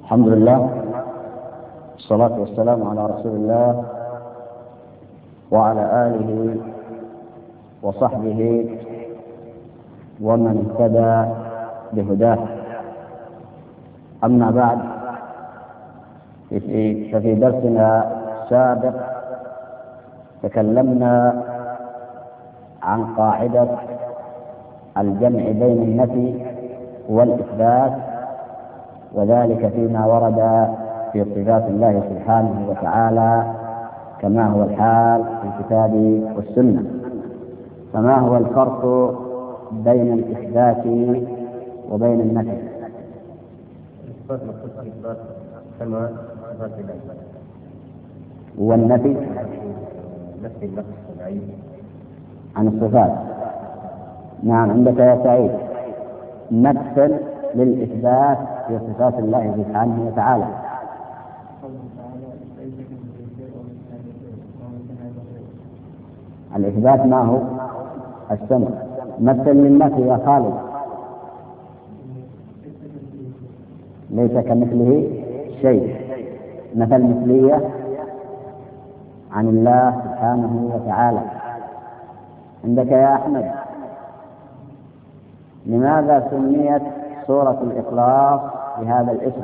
الحمد لله والصلاة والسلام على رسول الله وعلى آله وصحبه ومن اهتدى بهداه. أما بعد، ففي درسنا السابق تكلمنا عن قاعدة الجمع بين النفي والإثبات، وذلك فيما ورد في صفات الله سبحانه وتعالى كما هو الحال في الكتاب والسنة. فما هو الفرق بين الإثبات وبين النفي؟ الإثبات مخصوص الإثبات كما إثبات الله، والنفي نفي النقص والعيب عن الصفات. نعم، عندك يا سعيد مثل للإثبات في صفات الله سبحانه وتعالى. الإثبات ما هو؟ السمع. مثل للنفي يا خالد. ليس كمثله شيء، مثل مثلية عن الله سبحانه وتعالى. عندك يا أحمد لماذا سميت سورة الإخلاص بهذا الاسم؟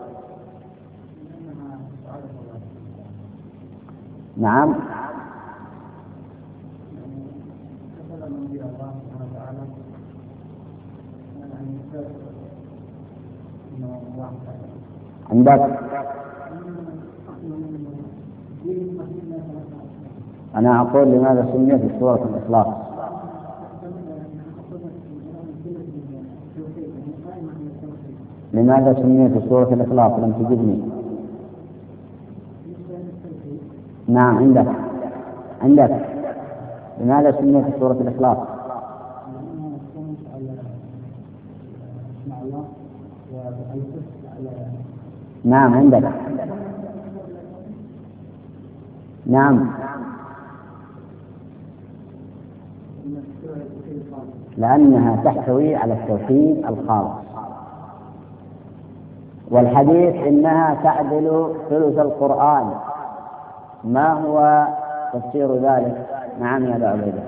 نعم، عندك. أنا أقول لماذا سميت سورة الإخلاص؟ لماذا سميت سورة الإخلاص؟ لم تجبني. نعم، عندك لماذا سميت سورة الإخلاص؟ نعم، عندك. نعم، لأنها تحتوي على التوحيد الخالص، والحديث إنها تعدل ثلث القرآن. ما هو تفسير ذلك؟ نعم يا أبا عبيدة.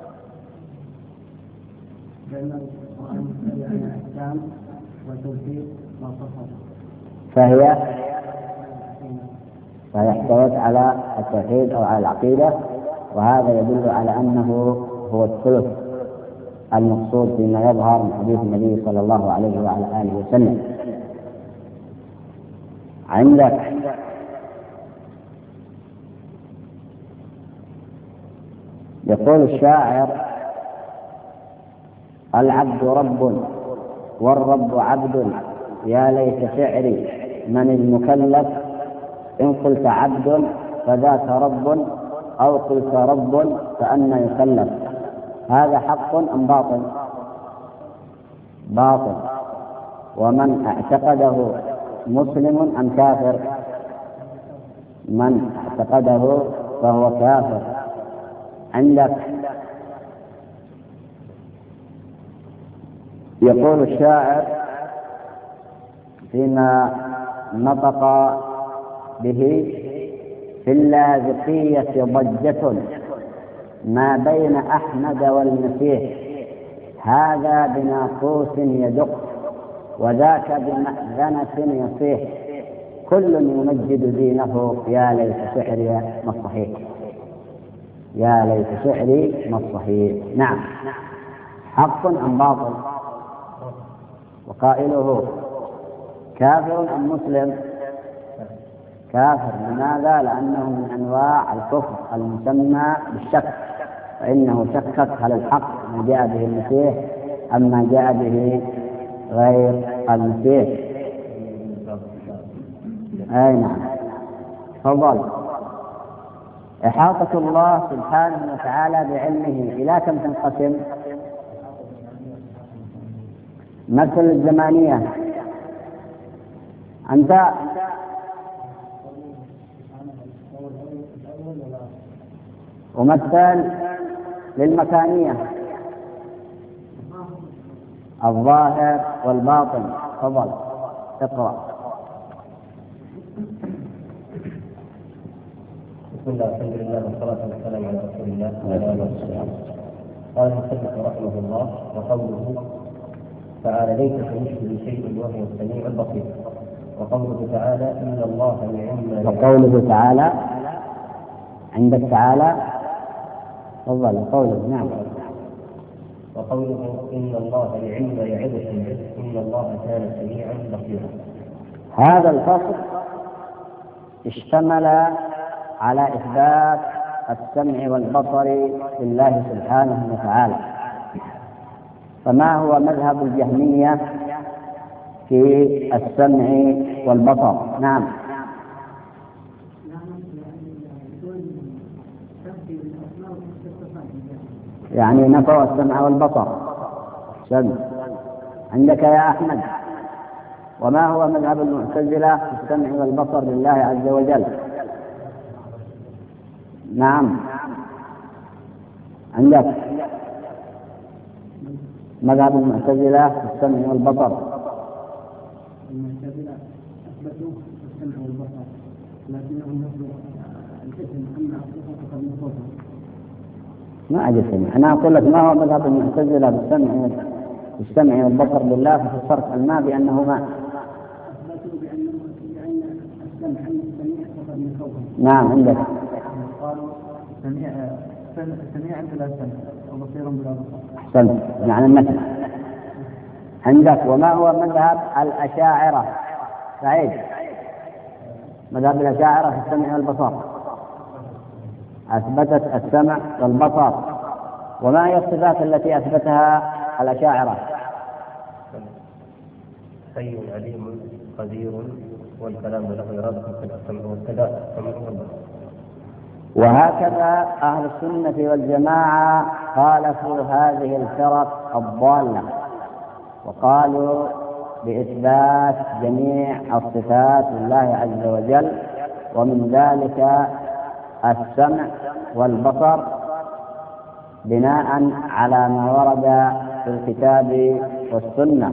فهي احتوت على التوحيد أو على العقيدة، وهذا يدل على أنه هو الثلث المقصود فيما يظهر من حديث النبي صلى الله عليه وعلى آله وسلم. عندك يقول الشاعر: العبد رب والرب عبد، يا ليت شعري من المكلف، إن قلت عبد فذاك رب، أو قلت رب فأنى يكلف. هذا حق أم باطل؟ باطل. ومن اعتقده مسلم أم كافر؟ من اعتقده فهو كافر. عندك يقول الشاعر فيما نطق به: في اللاذقية ضجة ما بين أحمد والمسيح، هذا بناقوس يدق وذاك بمأذنة يصيح، كل يمجد دينه، يا ليت شعري ما الصحيح. يا ليت شعري ما الصحيح. نعم، حق أم باطل؟ وقائله كافر أم مسلم؟ كافر. لماذا؟ لأنه من أنواع الكفر المسمى بالشك، فإنه شكك هل الحق ما جاء به المسيح أم ما جاء به غير المسيح. أي نعم، تفضل. إحاطة الله سبحانه وتعالى بعلمه إلى كم تنقسم؟ مثل الزمانية. أنت ومثل للمكانية، الظاهر والباطن. تفضل اقرأ. بسم الله والحمد لله والصلاة والسلام على رسول الله وعلى آله وصحبه. قال المصنف رحمه الله: وقوله تعالى: ليس كمثله شيء وهو السميع البصير. وقوله تعالى: إن الله نعم. وقوله تعالى عندك تعالى تفضل قوله. نعم. وقوله: إن الله نعم يعظكم به إن الله كان سميعا بصيرا. هذا الفصل اشتمل على إثبات السمع والبصر لله سبحانه وتعالى. فما هو مذهب الجهمية في السمع والبصر؟ نعم. يعني نفوا السمع والبصر. سمع عندك يا أحمد. وما هو مذهب المعتزلة في السمع والبصر لله عز وجل؟ نعم. عندك مذهب المعتزلة في السمع والبصر. المعتزلة أثبتوا السمع والبصر لكنهم نفوا الاسم أما الصفة فقد نفوها. ما أجل أنا أقول لك ما هو مذهب المعتزلة بالسمع والبصر لله ففسرت الماء بأنه ماء. أثبتوا بأن السمع فقد نفوها. نعم. عندك قالوا سميعا بلا سمع وبصيرا بلا بصر. أحسنت. يعني النفي. عندك وما هو مذهب الأشاعرة؟ سعيد. مذهب الأشاعرة في السمع والبصر أثبتت السمع والبصر. وما هي الصفات التي أثبتها الأشاعرة؟ حي عليم قدير والكلام له إرادة السمع والكلام. وهكذا أهل السنة والجماعة خالفوا هذه الفرق الضالة وقالوا بإثبات جميع الصفات لله عز وجل، ومن ذلك السمع والبصر بناء على ما ورد في الكتاب والسنة.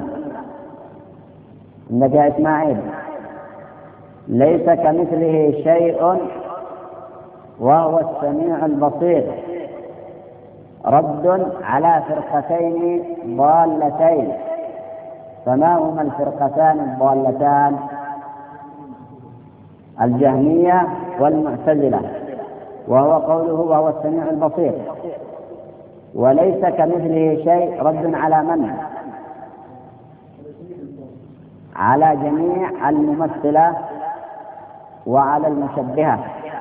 عندك يا إسماعيل: ليس كمثله شيء وهو السميع البصير رد على فرقتين ضالتين. فما هما الفرقتان الضالتان؟ الجهمية والمعتزلة. وهو قوله وهو السميع البصير. وليس كمثله شيء رد على من؟ على جميع الممثلة وعلى المشبهة.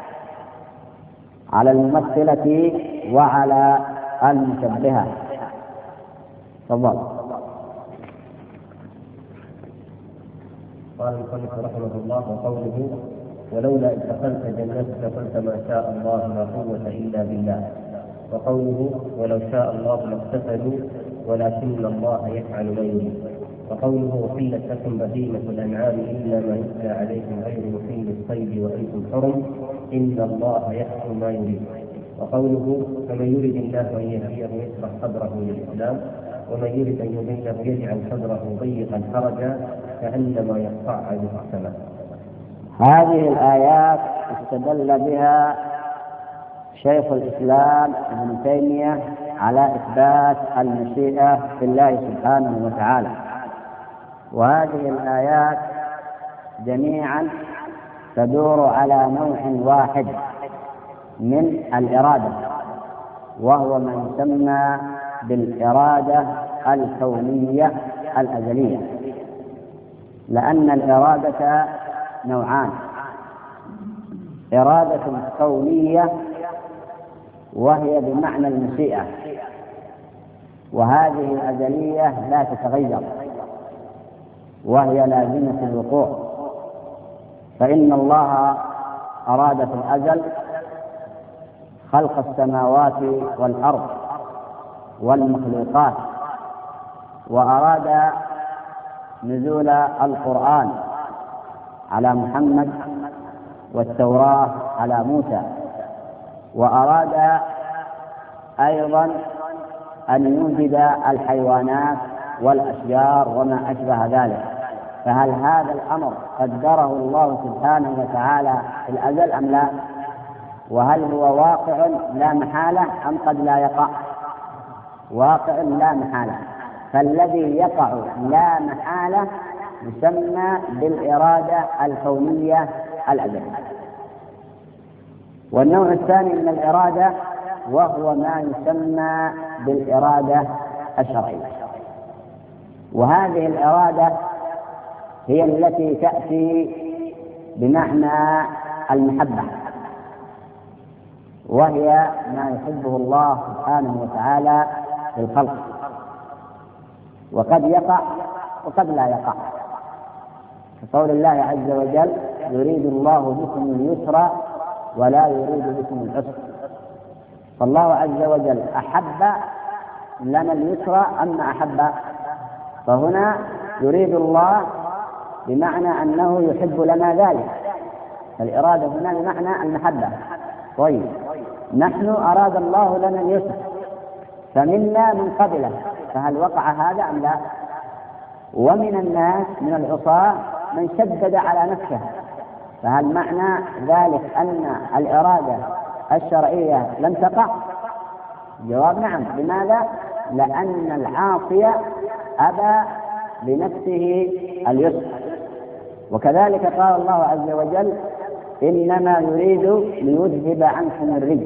على الممثلة وعلى المشبهة. تفضل. قال المصنف رحمه الله: وقوله: ولولا إذ دخلت جنتك قلت ما شاء الله لا قوة إلا بالله. وقوله: ولو شاء الله ما اقتتلوا ولكن الله يفعل ما يريد. وقوله: وحلت لكم بهيمة الأنعام إلا ما يتلى عليكم غير محل الصيد وأنتم حرم إن الله يحكم ما يريد. وقوله: فمن يريد الله أن يهديه يشرح صدره للإسلام ومن يريد أن يضله يجعل صدره ضيقا حرجا كأنما يصعد في السماء. هذه الآيات استدل بها شيخ الإسلام ابن تيمية على إثبات المشيئة في الله سبحانه وتعالى. وهذه الآيات جميعا تدور على نوع واحد من الإرادة، وهو ما يسمى بالإرادة الكونية الأزلية. لأن الإرادة نوعان: إرادة كونية وهي بمعنى المشيئة، وهذه الأزلية لا تتغير وهي لازمة الوقوع. فإن الله أراد في الأزل خلق السماوات والأرض والمخلوقات، وأراد نزول القرآن على محمد والتوراة على موسى، وأراد أيضا أن يوجد الحيوانات والأشجار وما أشبه ذلك. فهل هذا الأمر قدره الله سبحانه وتعالى في الأزل أم لا؟ وهل هو واقع لا محالة أم قد لا يقع؟ واقع لا محالة، فالذي يقع لا محالة يسمى بالإرادة الكونية الأزلية. والنوع الثاني من الإرادة وهو ما يسمى بالإرادة الشرعية، وهذه الإرادة هي التي تأتي بمعنى المحبة، وهي ما يحبه الله سبحانه وتعالى للخلق، وقد يقع وقد لا يقع، كقول الله عز وجل: يريد الله بكم اليسر ولا يريد بكم العسر. فالله عز وجل أحب لنا اليسر أم أحب؟ فهنا يريد الله بمعنى أنه يحب لنا ذلك، الإرادة هنا بمعنى المحبة. طيب، نحن أراد الله لنا اليسر فمنا من قبله، فهل وقع هذا أم لا؟ ومن الناس من العصاة من شدد على نفسه، فهل معنى ذلك أن الإرادة الشرعية لم تقع؟ جواب: نعم. لماذا؟ لأن العاصي أبى لنفسه اليسر. وكذلك قال الله عز وجل: إنما يريد ليذهب عنكم الرجس.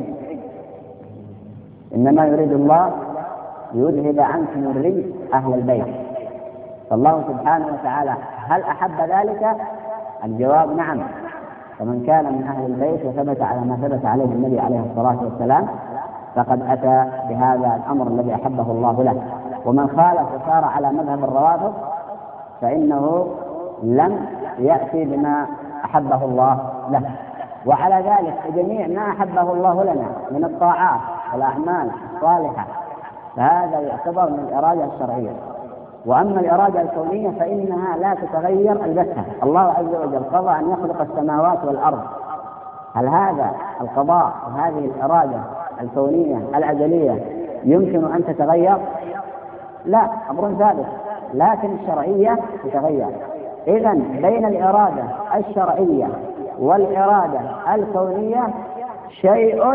إنما يريد الله ليذهب عنكم الرجس أهل البيت. فالله سبحانه وتعالى هل أحب ذلك؟ الجواب: نعم. فمن كان من أهل البيت وثبت على ما ثبت عليه النبي عليه الصلاة والسلام فقد أتى بهذا الأمر الذي أحبه الله له. ومن خالف وصار على مذهب الروافض فإنه لم يأتي بما أحبه الله له. وعلى ذلك جميع ما أحبه الله لنا من الطاعات والأعمال الصالحة فهذا يعتبر من الإرادة الشرعية. وأما الإرادة الكونية فإنها لا تتغير البتة. الله عز وجل قضى أن يخلق السماوات والأرض، هل هذا القضاء وهذه الإرادة الكونية الأزلية يمكن أن تتغير؟ لا، أمر ثابت، لكن الشرعية تتغير. إذن بين الإرادة الشرعية والإرادة الكونية شيء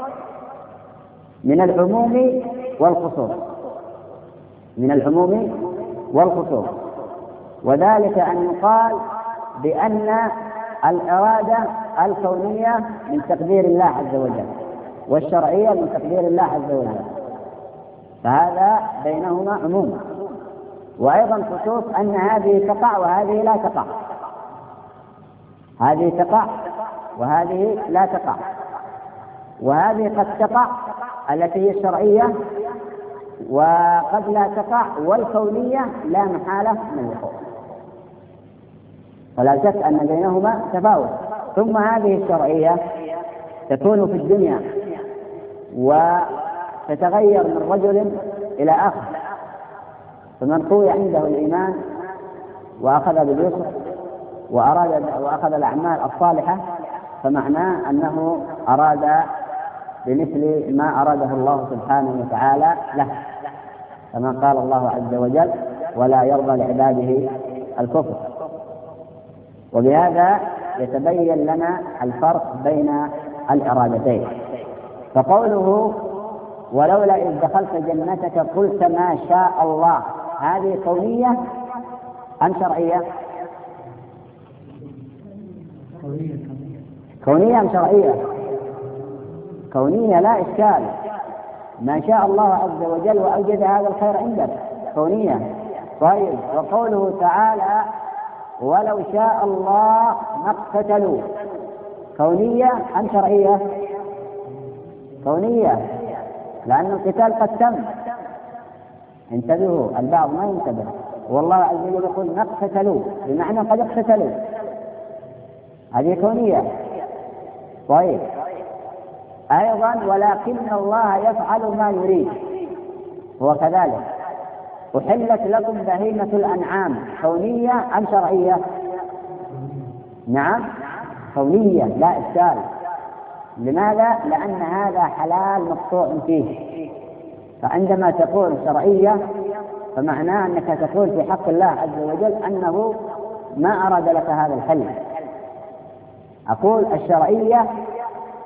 من العموم والخصوص، من العموم والخصوص، وذلك أن يقال بأن الإرادة الكونية من تقدير الله عز وجل والشرعية من تقدير الله عز وجل، فهذا بينهما عموم. وأيضا خصوص أن هذه تقع وهذه لا تقع، هذه تقع وهذه لا تقع، وهذه قد تقع التي هي الشرعية وقد لا تقع، والكونية لا محالة من الوقوع، فلا شك أن بينهما تفاوت. ثم هذه الشرعية تكون في الدنيا وتتغير من رجل إلى آخر، فمن قوي عنده الإيمان وأخذ باليسر وأخذ الأعمال الصالحة فمعناه أنه أراد بمثل ما أراده الله سبحانه وتعالى له، كما قال الله عز وجل: ولا يرضى لعباده الكفر. وبهذا يتبين لنا الفرق بين الإرادتين. فقوله: ولولا إذ دخلت جنتك قلت ما شاء الله، هذه كونية أم شرعية؟ كونية أم شرعية؟ كونية لا إشكال، ما شاء الله عز وجل وأوجد هذا الخير عندك، كونية. طيب، وقوله تعالى: ولو شاء الله ما اقتتلوا، كونية أم شرعية؟ كونية، لأن القتال قد تم. انتبهوا، البعض ما ينتبه، والله عز وجل يقول ما اقتتلوا بمعنى قد اقتتلوا، هذه كونية. طيب، أيضا ولكن الله يفعل ما يريد، هو كذلك. أحلت لكم بهيمة الأنعام، كونية أم شرعية؟ نعم، كونية لا إشكال. لماذا؟ لأن هذا حلال مقطوع فيه، فعندما تقول شرعية فمعناه أنك تقول في حق الله عز وجل أنه ما أراد لك هذا الحل. أقول الشرعية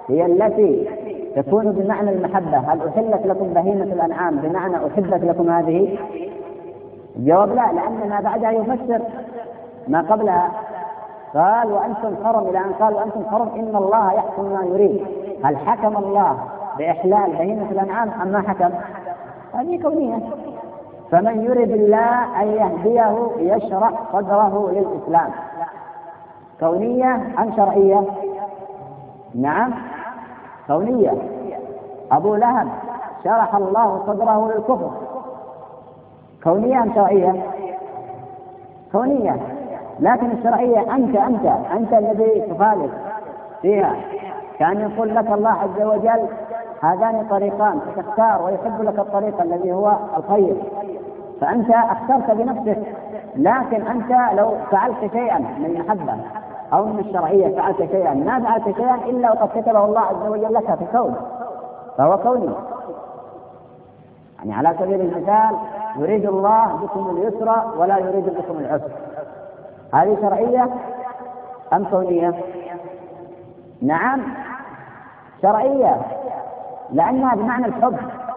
هي التي تكون بمعنى المحبة. هل أحلت لكم بهيمة الأنعام بمعنى أحبت لكم هذه؟ الجواب لا، لأن ما بعدها يفسر ما قبلها. قال وأنتم حرم، إلى أن قال وأنتم حرم إن الله يحكم ما يريد. هل حكم الله بإحلال بهيمة الأنعام أم ما حكم؟ هذه كونية. فمن يريد الله أن يهديه يشرح صدره للإسلام. كونية أم شرعية؟ نعم كونية. أبو لهب شرح الله صدره للكفر. كونية أم شرعية؟ كونية. لكن الشرعية أنت الذي تخالف فيها. كان يقول لك الله عز وجل هذان طريقان فتختار، ويحب لك الطريق الذي هو الخير، فأنت اخترت بنفسك. لكن أنت لو فعلت شيئا من المحبة أو من الشرعية، فعلت شيئا ما فعلت شيئا إلا وقد كتبه الله عز وجل لك في كون، فهو كوني. يعني على سبيل المثال يريد الله بكم اليسر ولا يريد بكم العسر، هذه شرعية أم كونية؟ نعم شرعية، لأنها بمعنى الحب،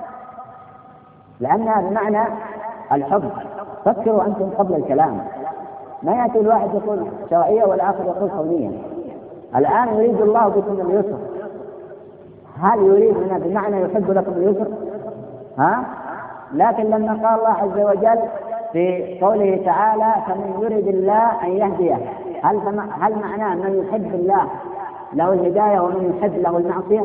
فكروا أنتم قبل الكلام. ما يأتي الواحد يقول شرعية والآخر يقول كونية. الآن يريد الله بكم اليسر، هل يريد هنا بمعنى يحب لكم اليسر؟ لكن لما قال الله عز وجل في قوله تعالى فمن يريد الله أن يهديه، هل معناه من يحب الله له الهداية ومن يحب له المعصية؟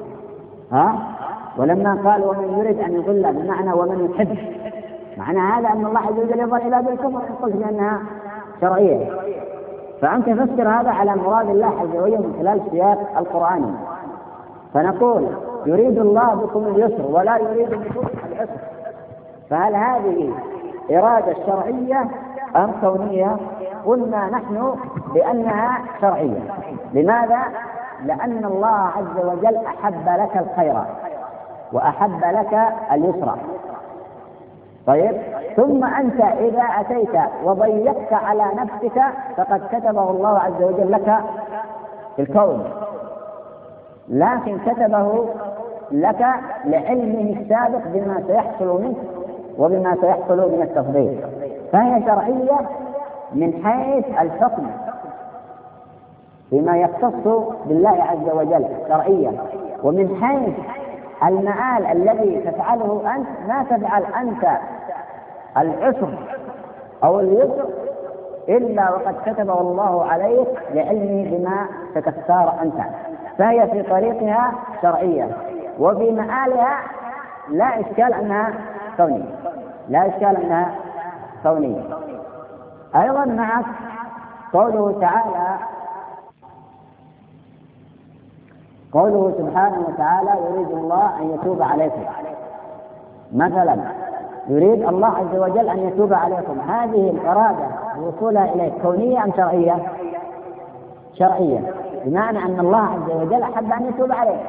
ولما قال ومن يريد أن يضل بمعنى ومن يحب، معنى هذا أن الله عز وجل يظهر إلى بالكفر، قلت بأنها شرعية. فأنت تفسر هذا على مراد الله عز وجل من خلال السياق القرآني. فنقول يريد الله بكم اليسر ولا يريد بكم العسر، فهل هذه إرادة شرعية أم كونية؟ قلنا نحن بأنها شرعية. لماذا؟ لأن الله عز وجل أحب لك الخير وأحب لك اليسر. طيب، ثم أنت إذا أتيت وضيقت على نفسك فقد كتبه الله عز وجل لك في الكون، لكن كتبه لك لعلمه السابق بما سيحصل منك وبما سيحصل من التفضيل، فهي شرعية من حيث الحكم بما يختص بالله عز وجل شرعية، ومن حيث المآل الذي تفعله أنت ما تفعل أنت العسر أو اليسر إلا وقد كتبه الله عليك لعلمه بما ستختار أنت، فهي في طريقها شرعية، وفي مآلها لا إشكال أنها كونية. أيضا معك قوله سبحانه وتعالى يريد الله أن يتوب عليكم. مثلا يريد الله عز وجل أن يتوب عليكم، هذه الإرادة وصولها إليه كونية أم شرعية؟ شرعية، بمعنى أن الله عز وجل أحب أن يتوب عليك.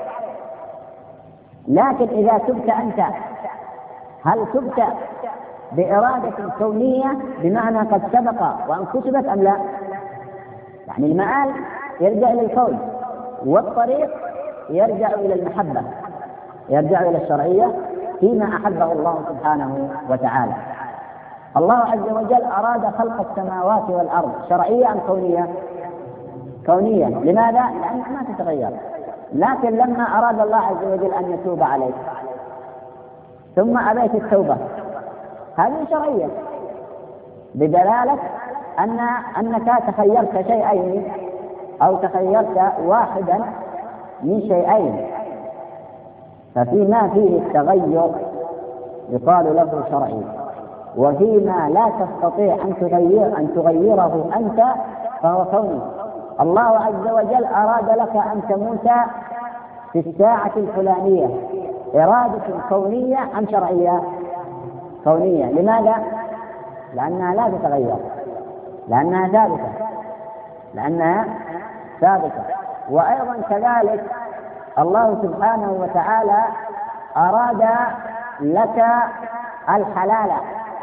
لكن إذا تبت أنت، هل تبت بإرادة كونية بمعنى قد سبق وأن كتبت أم لا؟ يعني المآل يرجع إلى الكون، والطريق يرجع إلى المحبة، يرجع إلى الشرعية فيما أحبه الله سبحانه وتعالى. الله عز وجل أراد خلق السماوات والأرض، شرعية أم كونية؟ كونية. لماذا؟ لأنها ما تتغير. لكن لما أراد الله عز وجل أن يتوب عليك ثم أبيت التوبة، هذه شرعية بدلالة أنك تخيرت شيئين أو تخيرت واحدا من شيئين، ففيما فيه التغير يقال له شرعي، وفيما لا تستطيع أن تغيره أنت فهو كوني. الله عز وجل أراد لك أن تموت في الساعة الفلانية، إرادة كونية أم شرعية؟ كونية. لماذا؟ لأنها لا تتغير، لأنها ثابتة. وأيضا كذلك الله سبحانه وتعالى أراد لك الحلال،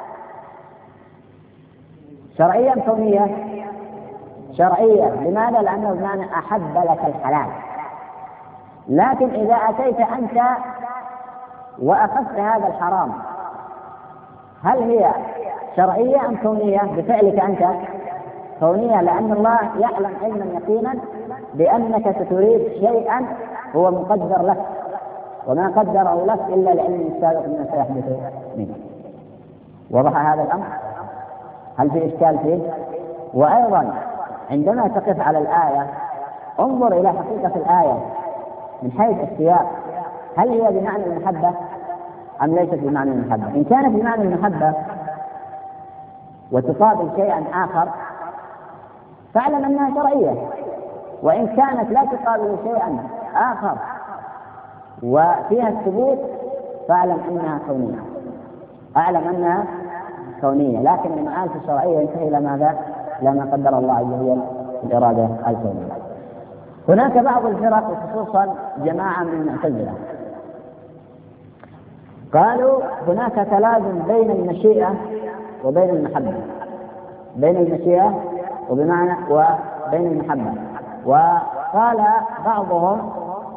شرعية أم كونية؟ شرعية. لماذا؟ لأنه بمعنى أحب لك الحلال، لكن إذا أتيت أنت وأخذت هذا الحرام هل هي شرعية أم كونية؟ بفعلك أنت كونية، لأن الله يعلم علما يقينا بأنك ستريد شيئا هو مقدر لك، وما قدره لك إلا لعلم السابق ما سيحدث منه. وضح هذا الأمر؟ هل في إشكال فيه؟ وأيضا عندما تقف على الآية انظر إلى حقيقة الآية من حيث السياق، هل هي بمعنى المحبة أم ليست بمعنى المحبة؟ إن كانت بمعنى المحبة وتقابل شيئا آخر فاعلم أنها شرعية، وإن كانت لا تقابل شيئا آخر وفيها الثبوت فاعلم أنها كونية، أعلم أنها كونية. لكن المعاني الشرعية ينتهي إلى ماذا؟ إلى ما قدر الله عز وجل في الإرادة الكونية. هناك بعض الفرق وخصوصا جماعة من المعتزلة قالوا هناك تلازم بين المشيئة وبين المحبة، بين المشيئة وبين المحبة. وقال بعضهم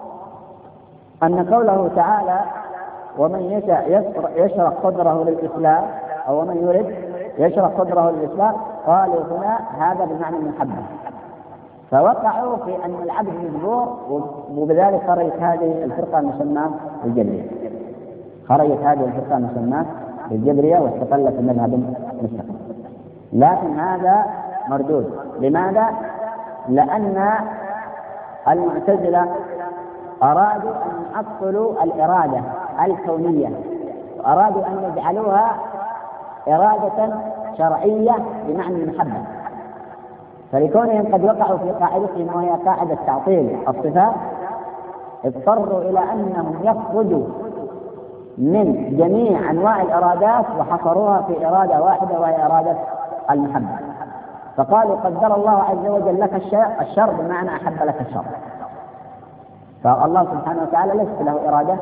أن قوله تعالى ومن يشاء يشرح صدره للإسلام أو من يرد يشرح صدره للإسلام، قالوا هنا هذا بمعنى المحبة، فوقعوا في أن العبد مجبور، وبذلك خرجت هذه الفرقة المسماة بالجبرية، خرجت هذه الفرقة المسماة بالجبرية واستقلت المذهب المستقل. لكن هذا مردود. لماذا؟ لأن المعتزلة أرادوا أن يعطلوا الإرادة الكونية، وأرادوا أن يجعلوها إرادة شرعية بمعنى المحبة، فلكونهم قد وقعوا في قاعدتهم وهي قاعدة تعطيل الصفات اضطروا إلى أنهم يخرجوا من جميع أنواع الإرادات وحصروها في إرادة واحدة وهي إرادة المحبة. فقالوا قدر الله عز وجل لك الشر بمعنى أحب لك الشر، فالله سبحانه وتعالى ليس له إرادة.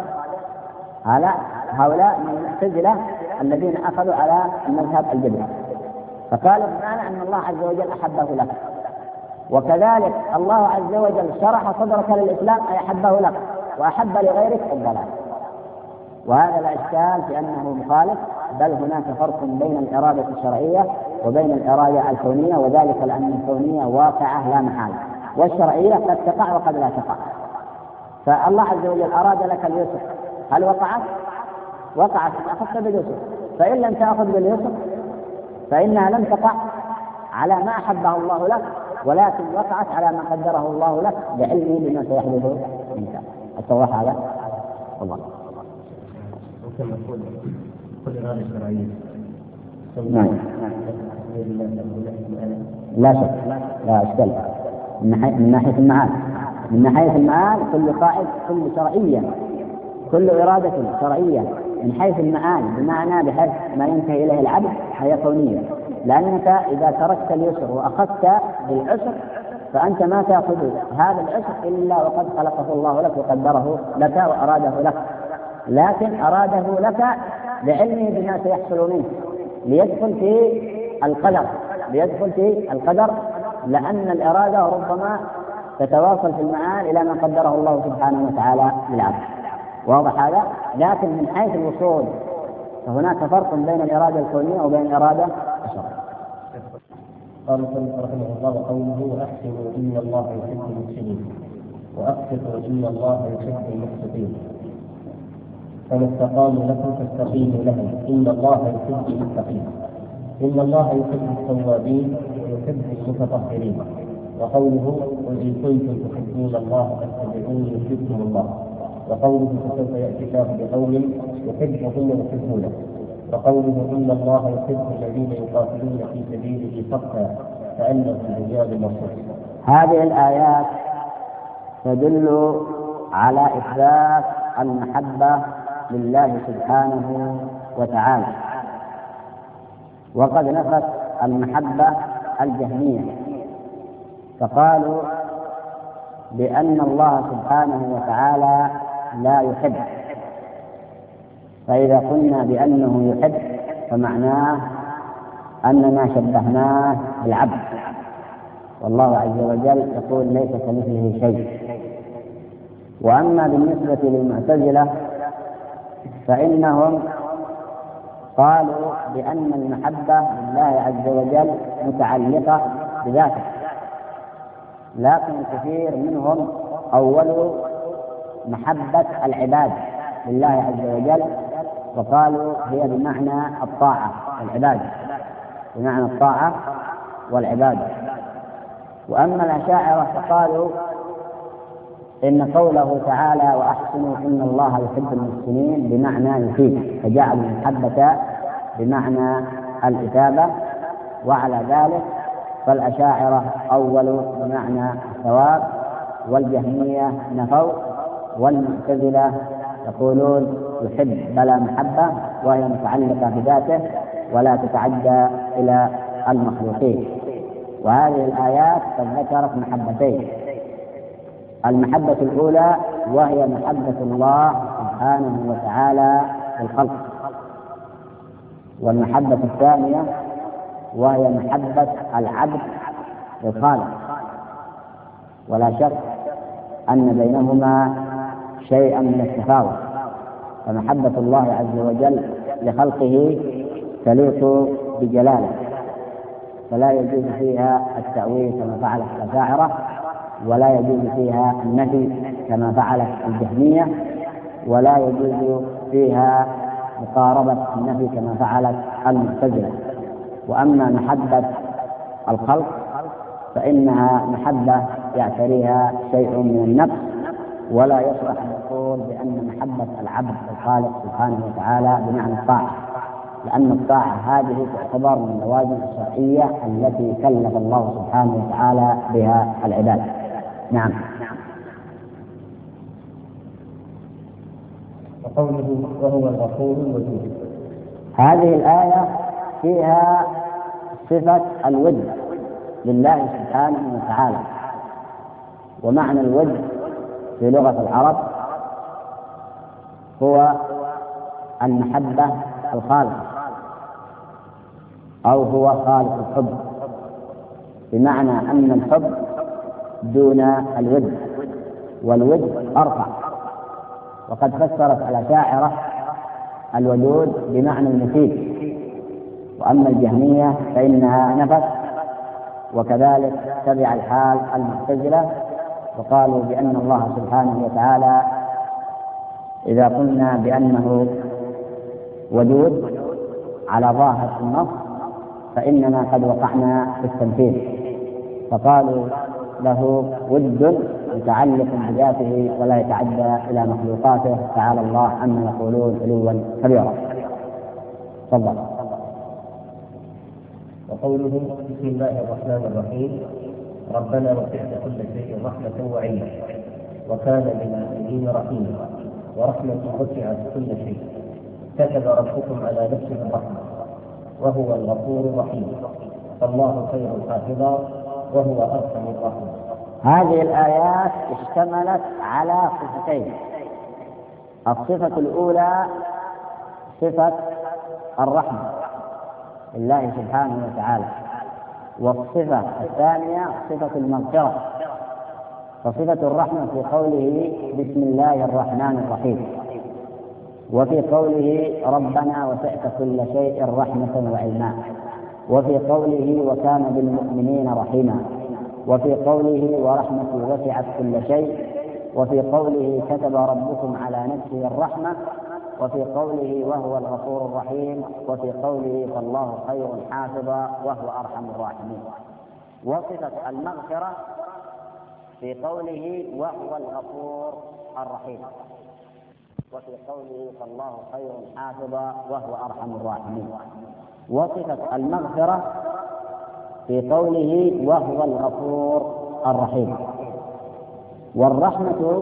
هؤلاء من المعتزلة الذين أخذوا على المذهب الجبري، فقالوا بمعنى أن الله عز وجل أحبه لك، وكذلك الله عز وجل شرح صدرك للإسلام أي أحبه لك، وأحب لغيرك الضلال. وهذا لا إشكال في أنه مخالف، بل هناك فرق بين الإرادة الشرعية وبين الإرادة الكونية، وذلك لأن الكونية واقعة لا محالة، والشرعية قد تقع وقد لا تقع. فالله عز وجل أراد لك اليسر، هل وقعت؟ وقعت، أخذت باليسر. فإن لم تأخذ باليسر فإنها لم تقع على ما أحبه الله لك، ولكن وقعت على ما قدره الله لك بعلمه بما سيحدث منك. الصواب هذا والله. وكما نقول كل إرادة شرعية. نعم. لا شك، لا إشكال من ناحية المعاد. من ناحية المعاد كل قائد كل شرعية، كل إرادة شرعية من حيث المعاد، بمعنى بحيث ما ينتهي إليه العبد هي كونية، لأنك إذا تركت اليسر وأخذت بالعسر فأنت ما تأخذ هذا العسر إلا وقد خلقه الله لك وقدره لك وأراده لك، لكن أراده لك بعلمه بما سيحصل منه ليدخل في القدر، لأن الإرادة ربما تتواصل في المعاد إلى ما قدره الله سبحانه وتعالى للعبد. واضح هذا؟ لكن من حيث الوصول فهناك فرق بين الإرادة الكونية وبين الإرادة الشرعية. قال رحمه الله قوله وأحسنوا إن الله يحب المحسنين وأقسطوا إن الله يحب المقسطين، فما استقاموا لكم فاستقيموا لهم إن الله يحب المتقين، إن الله يحب التوابين ويحب المتطهرين. وقوله قل إن كنتم تحبون الله فاتبعوني يحبكم الله. وقوله فسوف يأتي الله بقوم يحبهم ويحبونه. وقوله إن الله يحب الذين يقاتلون في سبيله صفا كأنهم بنيان مرصوص. هذه الآيات تدل على إثبات المحبة لله سبحانه وتعالى، وقد نفت المحبة الجهمية فقالوا بأن الله سبحانه وتعالى لا يحب، فإذا قلنا بأنه يحب فمعناه أننا شبهناه بالعبد، والله عز وجل يقول ليس كمثله شيء. وأما بالنسبة للمعتزلة فإنهم قالوا بأن المحبة لله عز وجل متعلقة بذاته، لكن الكثير منهم أولوا محبة العباد لله عز وجل وقالوا هي بمعنى الطاعة والعبادة، بمعنى الطاعة والعبادة. وأما الأشاعرة فقالوا إن قوله تعالى وأحسنوا إن الله يحب المحسنين بمعنى يثيب، فجعلوا المحبة بمعنى الإثابة، وعلى ذلك فالأشاعرة أولوا بمعنى الثواب، والجهمية نفوا، والمعتزلة يقولون يحب بلا محبة وهي متعلقة بذاته ولا تتعدى إلى المخلوقين. وهذه الآيات قد ذكرت محبتين: المحبة الأولى وهي محبة الله سبحانه وتعالى للخلق، والمحبة الثانية وهي محبة العبد للخالق. ولا شك أن بينهما شيئا من التفاوت، فمحبة الله عز وجل لخلقه تليق بجلاله، فلا يجوز فيها التأويل كما فعلت الأشاعرة، ولا يجوز فيها النفي كما فعلت الجهمية، ولا يجوز فيها مقاربة النفي كما فعلت المعتزلة. وأما محبة الخلق فإنها محبة يعتريها شيء من النفس، ولا يصلح أن يقول بأن محبة العبد الخالق سبحانه وتعالى بمعنى الطاعة، لأن الطاعة هذه تعتبر من الواجب الشرعية التي كلف الله سبحانه وتعالى بها العباد. نعم. وقوله وهو الغفور الودود، هذه الآية فيها صفة الود لله سبحانه وتعالى. ومعنى الود في لغة العرب هو المحبة الخالصة، أو هو خالص الحب، بمعنى أن الحب دون الود، والود أرفع. وقد فسرت الأشاعرة الودود بمعنى المفيد، وأما الجهمية فإنها نفت، وكذلك تبع الحال المعتزلة وقالوا بأن الله سبحانه وتعالى إذا قلنا بأنه ودود على ظاهر النص فإننا قد وقعنا في التمثيل، فقالوا له ود متعلق بذاته ولا يتعدى إلى مخلوقاته، تعالى الله عما يقولون علوا كبيرا. تفضل. وقوله بسم الله الرحمن الرحيم ربنا وسعت كل شيء رحمة وعلما وكان بالمؤمنين رحيما ورحمة وسعت كل شيء كتب ربكم على نفسه الرحمة وهو الغفور الرحيم فالله خير حافظا وهو أرحم الراحمين. هذه الآيات اشتملت على صفتين: الصفة الأولى صفة الرحمة لله سبحانه وتعالى، والصفة الثانية صفة المغفرة. فصفة الرحمة في قوله بسم الله الرحمن الرحيم، وفي قوله ربنا وسعت كل شيء رحمة وعلما، وفي قوله وكان بالمؤمنين رحيما، وفي قوله ورحمتي وسعت كل شيء، وفي قوله كتب ربكم على نفسه الرحمة، وفي قوله وهو الغفور الرحيم، وفي قوله فالله خير حافظا وهو أرحم الراحمين. وصفة المغفرة في قوله وهو الغفور الرحيم، وفي قوله فالله خير حافظا وهو أرحم الراحمين. وصفة المغفرة في قوله وهو الغفور الرحيم. والرحمة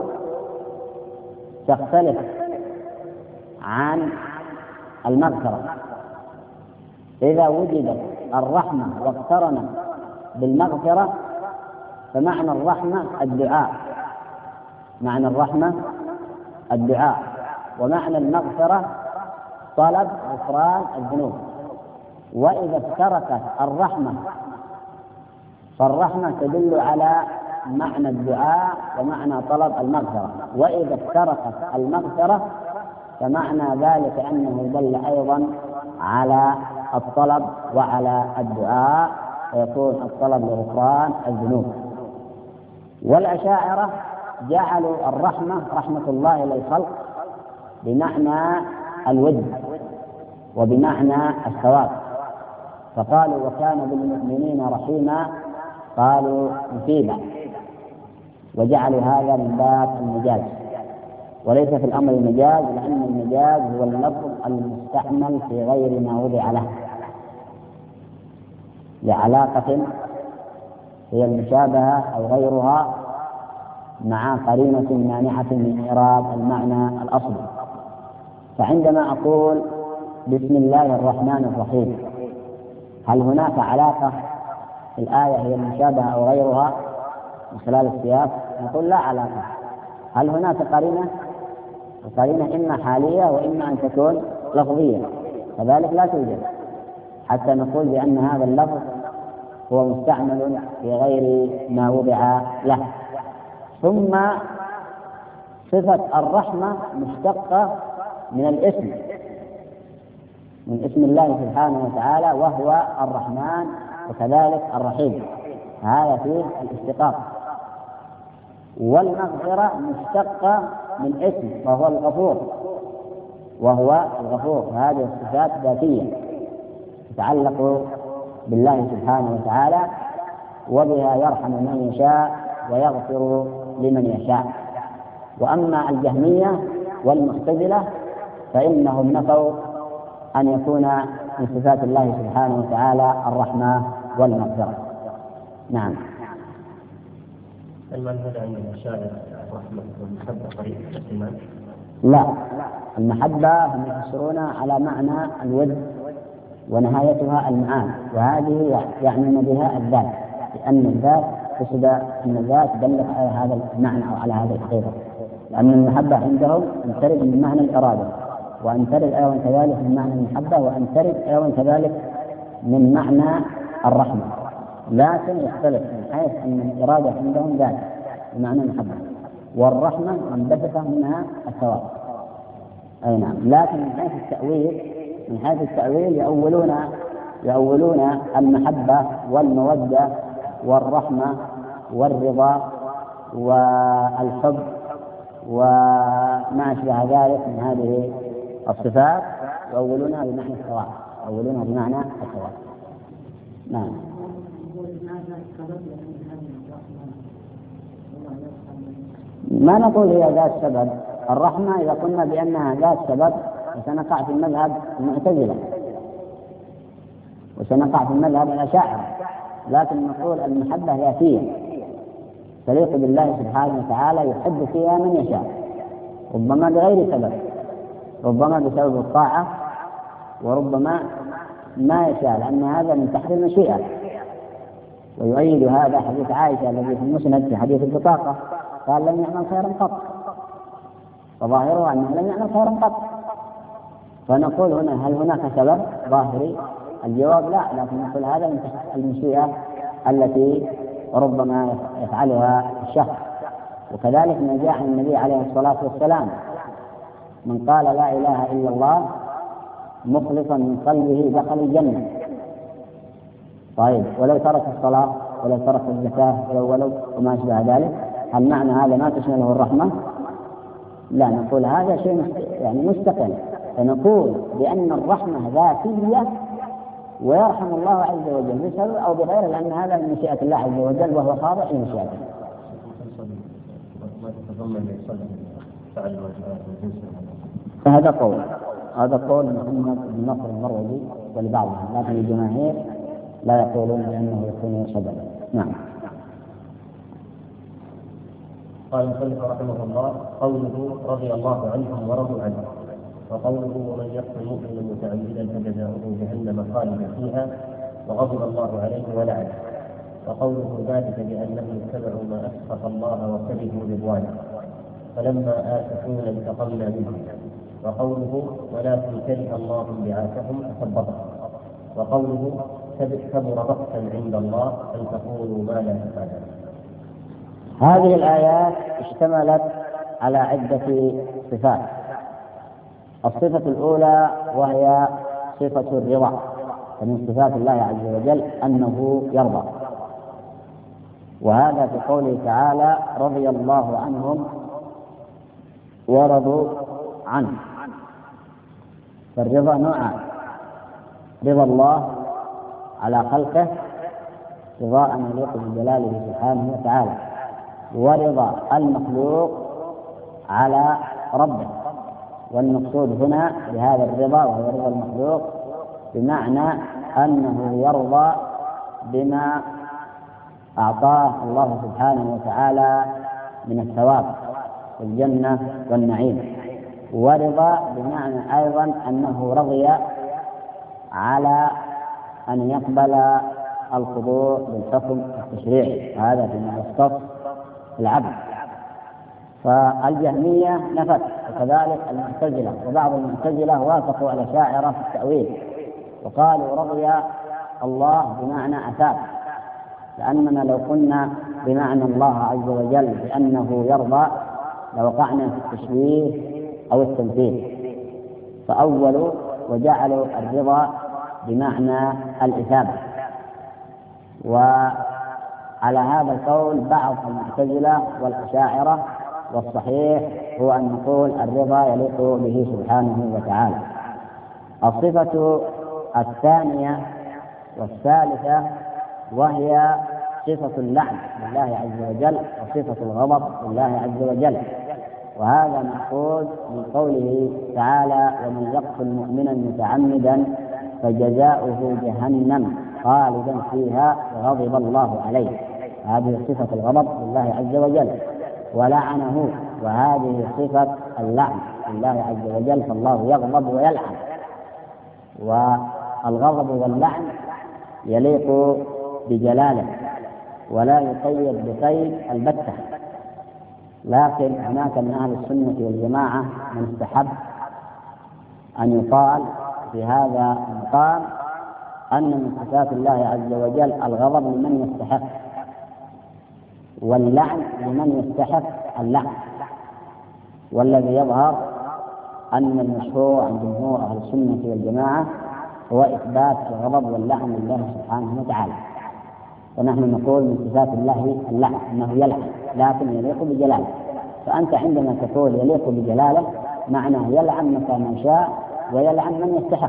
تختلف عن المغفرة. إذا وجدت الرحمة واقترنت بالمغفرة فمعنى الرحمة الدعاء، معنى الرحمة الدعاء، ومعنى المغفرة طلب غفران الذنوب. وإذا افترقت الرحمة فالرحمة تدل على معنى الدعاء ومعنى طلب المغفرة، وإذا افترقت المغفرة فمعنى ذلك أنه دل أيضا على الطلب وعلى الدعاء، فيكون الطلب لغفران الذنوب. والأشاعرة جعلوا الرحمة رحمة الله للخلق بمعنى الود وبمعنى الثواب، فقالوا وكان بالمؤمنين رحيما، قالوا مثيبا، وجعلوا هذا من باب المجاز، وليس في الأمر المجاز، لأن المجاز هو اللفظ المستعمل في غير ما وضع له لعلاقة هي المشابهة أو غيرها مع قرينة مانعة من إعراب المعنى الأصلي. فعندما أقول بسم الله الرحمن الرحيم، هل هناك علاقة في الآية هي المشابهة أو غيرها من خلال السياق؟ نقول لا علاقة. هل هناك قرينة؟ القرينة إما حالية وإما أن تكون لفظية، كذلك لا توجد حتى نقول بأن هذا اللفظ هو مستعمل في غير ما وضع له. ثم صفة الرحمة مشتقة من الاسم، من اسم الله سبحانه وتعالى، وهو الرحمن وكذلك الرحيم، هذا فيه الاشتقاق. والمغفرة مشتقة من اسم وهو الغفور، هذه الصفات ذاتية تتعلق بالله سبحانه وتعالى، وبها يرحم من يشاء ويغفر لمن يشاء. وأما الجهمية والمعتزلة فإنهم نفوا أن يكون من صفات الله سبحانه وتعالى الرحمة والمغفرة. نعم. المنهج عن الأشاعرة الرحمة والمحبة قريب الاحتمال؟ لا، المحبة هم يفسرون على معنى الود ونهايتها المعاني، وهذه يعنون بها الذات، لأن الذات قصد أن الذات دلت على هذا المعنى أو على هذا الحقيقة، لأن المحبة عندهم ترد من معنى الإرادة، وأن ترد أيضا كذلك من معنى المحبة، وأن ترد أيضا كذلك من معنى الرحمة، لكن يختلف من حيث أن الإرادة عندهم ذات بمعنى المحبة، والرحمة منبثقة منها الثواب. أي نعم. لكن من حيث التأويل يؤولون المحبة والمودة والرحمة والرضا والحب وما أشبه ذلك من هذه الصفات، يؤولونها بمعنى الثواب، نعم. ما نقول هي ذات سبب. الرحمة إذا قلنا بأنها ذات سبب وسنقع في المذهب المعتزلة وسنقع في المذهب الأشاعرة، لكن نقول المحبة ذاتية تليق بالله سبحانه وتعالى، يحب فيها من يشاء، ربما بغير سبب، ربما بسبب الطاعة، وربما ما يشاء، لأن هذا من تحت المشيئة. ويؤيد هذا حديث عائشة الذي في المسند في حديث البطاقة، قال لم يعمل خيرا قط، فظاهره أنه لم يعمل خيرا قط. فنقول هنا هل هناك سبب ظاهري؟ الجواب لا، لكن نقول هذا من تحت المشيئة التي ربما يفعلها الشخص. وكذلك ما جاء عن النبي عليه الصلاة والسلام: من قال لا إله إلا الله مخلصا من قلبه دخل الجنة. طيب، ولو ترك الصلاة ولو ترك الزكاة ولو وما أشبه ذلك، هل معنى هذا ما تشمله الرحمة؟ لا، نقول هذا شيء مستقل، فنقول بأن الرحمة ذاتية ويرحم الله عز وجل بسبب أو بغيره، لأن هذا من مشيئة الله عز وجل وهو خاضع لمشيئته. هذا قول محمد بن نصر المروزي ولبعضهم، لكن الجماهير لا يقولون بأنه يكون سببا. نعم. قال المصنف رحمه الله: قوله رضي الله عنهم ورضوا عنه، وقوله ومن يقتل مؤمنا متعمدا فجزاؤه جهنم خالدا فيها وغضب الله عليه ولعنه، وقوله ذلك بأنهم اتبعوا ما أسخط الله وكرهوا رضوانه فلما آسفونا انتقمنا منهم، وقوله ولكن كره الله بعاثهم فثبطهم، وقوله كبر مقتا عند الله أن تقولوا ما لا تفعلون. هذه الآيات اشتملت على عدة صفات. الصفة الأولى وهي صفة الرضا، ومن صفات الله عز وجل أنه يرضى، وهذا في قوله تعالى رضي الله عنهم ورضوا عنه. فالرضا نوعان: رضا الله على خلقه رضاء يليق بجلاله سبحانه وتعالى، ورضا المخلوق على ربه. والمقصود هنا بهذا الرضا وهو رضا المخلوق بمعنى أنه يرضى بما أعطاه الله سبحانه وتعالى من الثواب والجنة والنعيم، ورضا بمعنى أيضا أنه رضي على أن يقبل الخضوع بالحكم التشريعي، هذا فيما يختص العبد. فالجهمية نفت، وكذلك المعتزلة، وبعض المعتزلة وافقوا الأشاعرة في التأويل وقالوا رضي الله بمعنى أثاب، لأننا لو قلنا بمعنى الله عز وجل بأنه يرضى لوقعنا في التشبيه أو التمثيل، فأولوا وجعلوا الرضا بمعنى الإثابة. وعلى هذا القول بعض المعتزلة والأشاعرة، والصحيح هو أن نقول الرضا يليق به سبحانه وتعالى. الصفة الثانية والثالثة وهي صفة اللعن لله عز وجل وصفة الغضب لله عز وجل، وهذا مأخوذ من قوله تعالى ومن يقتل مؤمنا متعمدا فجزاؤه جهنم خالدا فيها وغضب الله عليه. هذه صفة الغضب لله عز وجل، ولعنه، وهذه صفة اللعن لله عز وجل، فالله يغضب ويلعن، والغضب واللعن يليق بجلاله ولا يقيد بقيد البتة. لكن هناك من أهل السنة والجماعة من استحب أن يقال في هذا المقام أن من صفات الله عز وجل الغضب لمن يستحق، واللعن لمن يستحق اللعن. والذي يظهر أن المشهور عند جمهور أهل السنة والجماعة هو إثبات الغضب واللعن لله سبحانه وتعالى، ونحن نقول من صفات الله اللعن أنه يلعن لكن يليق بجلاله. فأنت عندما تقول يليق بجلاله معناه يلعن متى ما شاء ويلعن من يستحق،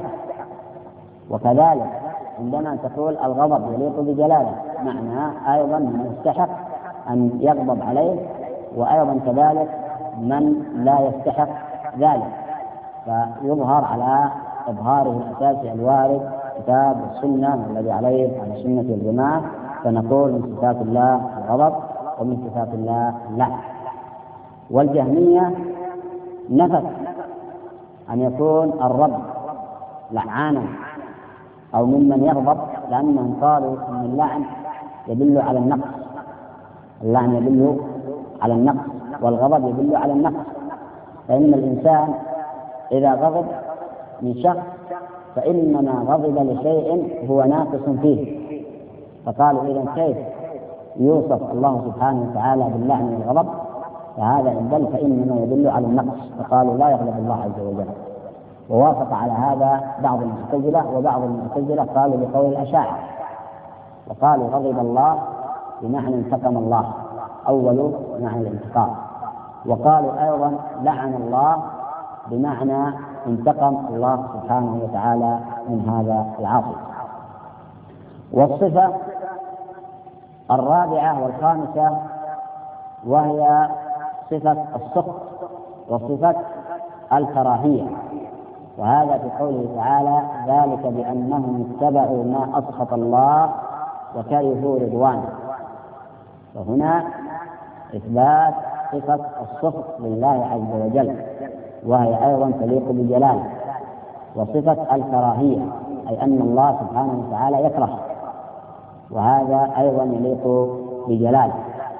وكذلك عندما تقول الغضب يليق بجلاله معناه أيضا من يستحق أن يغضب عليه، وأيضا كذلك من لا يستحق ذلك. فيظهر على إظهاره الأساسي الوارد كتاب السنة الذي عليه على السنة والجماعة، فنقول من صفات الله الغضب ومن صفات الله اللعن. والجهمية نفت أن يكون الرب لعانا أو ممن يغضب، لأنهم قالوا أن اللعن يدل على النقص، اللعن يدل على النقص والغضب يدل على النقص، فإن الإنسان إذا غضب من شخص فإنما غضب لشيء هو ناقص فيه. فقالوا إذن كيف يوصف الله سبحانه وتعالى باللعن والغضب؟ فهذا إن دل فإنما يدل على النقص، فقالوا لا يغضب الله عز وجل. ووافق على هذا بعض المعتزلة، وبعض المعتزلة قالوا بقول الأشاعرة وقالوا غضب الله بمعنى انتقم الله، أول بمعنى الانتقام، وقالوا أيضا لعن الله بمعنى انتقم الله سبحانه وتعالى من هذا العاصي. والصفة الرابعة والخامسة وهي صفة السخط وصفة الكراهية، وهذا في قوله تعالى ذلك بأنهم اتبعوا ما أسخط الله وكرهوا رضوانه. وهنا إثبات صفة السخط لله عز وجل وهي أيضا تليق بجلاله، وصفة الكراهية أي أن الله سبحانه وتعالى يكره، وهذا أيضا يليق بجلاله.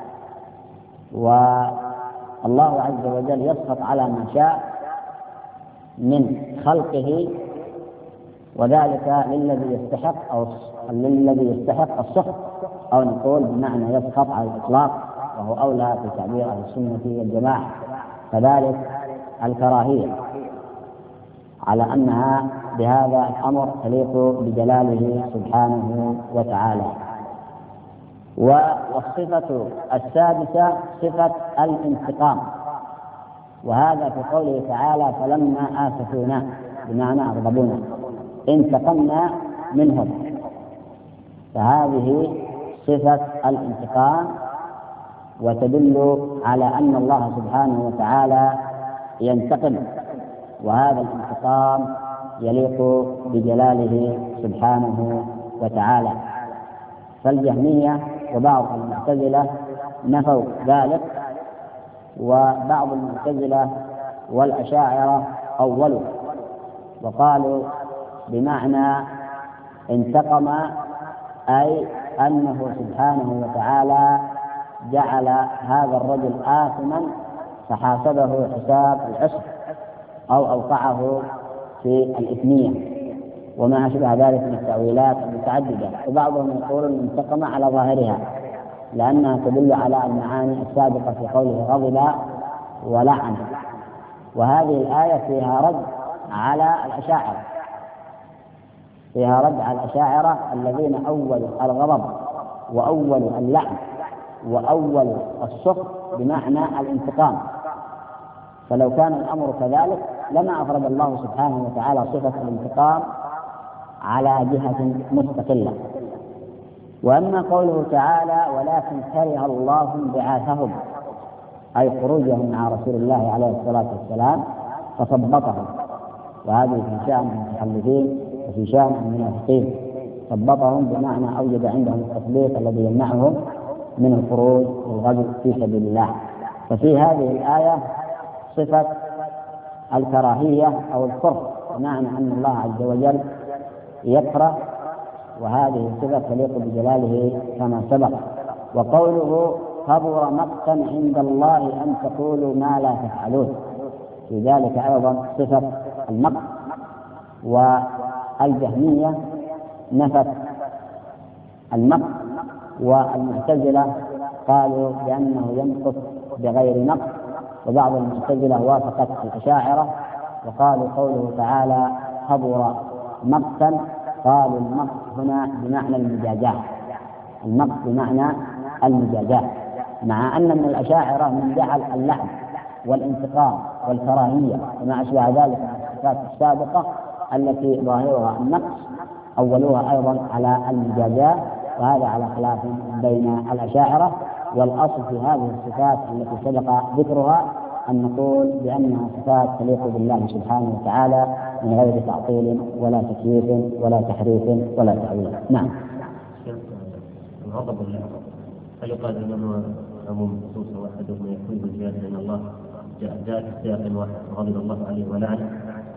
والله عز وجل يسخط على ما شاء من خلقه، وذلك للذي يستحق السخط، أو نقول بمعنى يسخط على الإطلاق وهو أولى في تعبير أهل السنة والجماعة. كذلك الكراهية على أنها بهذا الأمر تليق بجلاله سبحانه وتعالى. والصفة السادسة صفة الانتقام، وهذا في قوله تعالى فلما آسفونا بمعنى أغضبونا انتقمنا منهم، فهذه صفة الانتقام، وتدل على أن الله سبحانه وتعالى ينتقم، وهذا الانتقام يليق بجلاله سبحانه وتعالى. فالجهمية وبعض المعتزلة نفوا ذلك، وبعض المعتزلة والأشاعرة أولوا وقالوا بمعنى انتقم أي أنه سبحانه وتعالى جعل هذا الرجل آثما فحاسبه حساب العسر أو أوقعه في الإثمية وما أشبه ذلك من التأويلات المتعددة. وبعضهم يقول انتقم على ظاهرها لأنها تدل على المعاني السابقة في قوله غضب ولعن. وهذه الآية فيها رد على الأشاعرة، فيها رد على الأشاعرة الذين أولوا الغضب وأولوا اللعن وأولوا السخط بمعنى الانتقام. فلو كان الأمر كذلك لما أفرد الله سبحانه وتعالى صفة الانتقام على جهة مستقلة. وأما قوله تعالى ولكن كره الله بعاثهم أي خروجهم مع رسول الله عليه الصلاة والسلام فثبطهم، وهذه في شأن المتخلفين وفي شأن المنافقين. ثبطهم بمعنى أوجد عندهم التثبيط الذي يمنعهم من الخروج والغزو في سبيل الله. ففي هذه الآية صفة الكراهية أو الكره، بمعنى أن الله عز وجل يكره، وهذه صفة تليق بجلاله كما سبق. وقوله كبر مقتا عند الله أن تقولوا ما لا تفعلون، في ذلك أيضا صفة المقت. والجهمية نفت المقت، والمعتزلة قالوا بأنه ينقص بغير نقص، وبعض المعتزلة وافقت الأشاعرة وقالوا قوله تعالى كبر مقتا، قالوا المقت هنا بمعنى المجازاة، المقت بمعنى المجازاة، مع أن من الأشاعرة من جعل اللعن والانتقام والكراهية وما أشبه ذلك من الصفات السابقة التي ظاهرها النقص أولوها أيضا على المجازاة، وهذا على خلاف بين الأشاعرة. والأصل في هذه الصفات التي سبق ذكرها أن نقول بأنها صفات تليق بالله سبحانه وتعالى من غير تعطيل ولا تكييف ولا تحريف ولا تأويل. نعم. الغضب واللعن هل يقال انه عموم خصوص واحدهما يكون بزياده لان الله جاء في سياق واحد غضب الله عليه ولعنه؟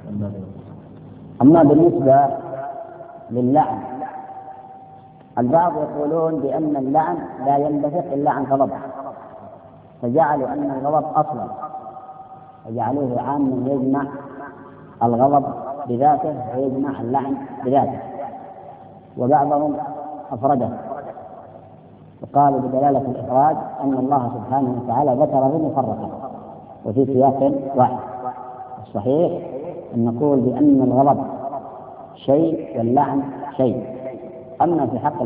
اما بالنسبه للعن البعض يقولون بان اللعن لا ينبثق الا عن غضب، فجعلوا ان الغضب اصلا وجعلوه عاما يجمع الغضب بذاته ويجمع اللعن بذاته، وبعضهم افرده وقالوا بدلالة الإخراج أن الله سبحانه وتعالى ذكره مفرقا وفي سياق واحد. الصحيح أن نقول بأن الغضب شيء واللعن شيء. أما في حق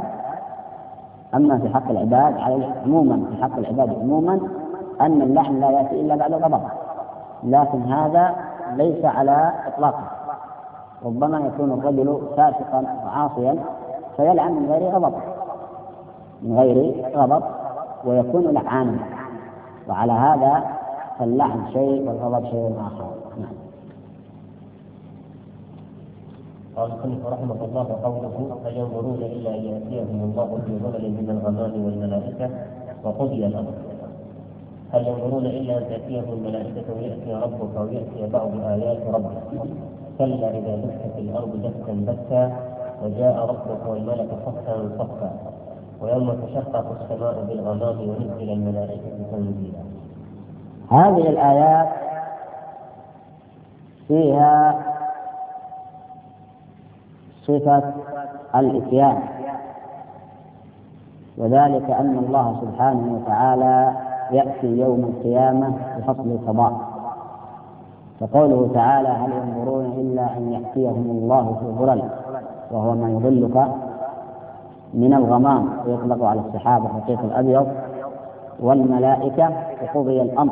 العباد عموما في حق العباد عموما أن اللعن لا يأتي إلا بعد الغضب، لكن هذا ليس على إطلاقه. ربما يكون الرجل فاسقا وعاصيا فيلعن من غير غضب ويكون لعانا، وعلى هذا فاللعن شيء والغضب شيء آخر. نعم. قال المصنف رحمه الله قوله هل ينظرون الا ان ياتيهم الله في ظلل من الغمام والملائكه وقضي الامر. هل ينظرون الا ان تاتيهم الملائكه وياتي ربك وياتي بعض ايات ربك كلا اذا دكت الارض دكا دكا وجاء ربك والملك صفا صفا ويوم تشقق السماء بالغمام ونزل الملائكة تنزيلا. هذه الآيات فيها صفة الإتيان وذلك أن الله سبحانه وتعالى يأتي يوم القيامة بفصل القضاء. فقوله تعالى: هل ينظرون إلا أن يأتيهم الله في ظلل، وهو ما يظلك من الغمام ويطلق على السحاب الرقيق الأبيض، والملائكة، وقضي الأمر،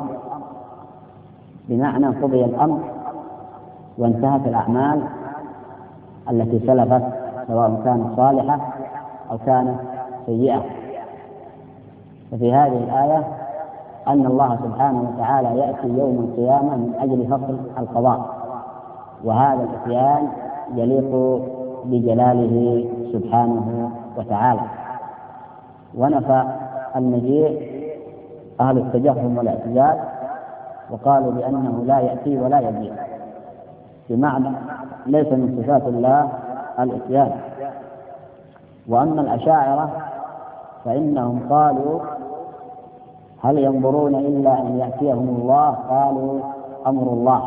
بمعنى قضي الأمر وانتهت الأعمال التي سلفت، سواء كانت صالحة أو كانت سيئة. ففي هذه الآية أن الله سبحانه وتعالى يأتي يوم القيامة من أجل فصل القضاء، وهذا الإتيان يليق بجلاله سبحانه وتعالى. ونفى المجيء أهل التجهم والاعتزال وقالوا بأنه لا يأتي ولا يجيء، بمعنى ليس من صفات الله الإتيان. وأما الأشاعرة فإنهم قالوا: هل ينظرون إلا أن يأتيهم الله؟ قالوا: أمر الله،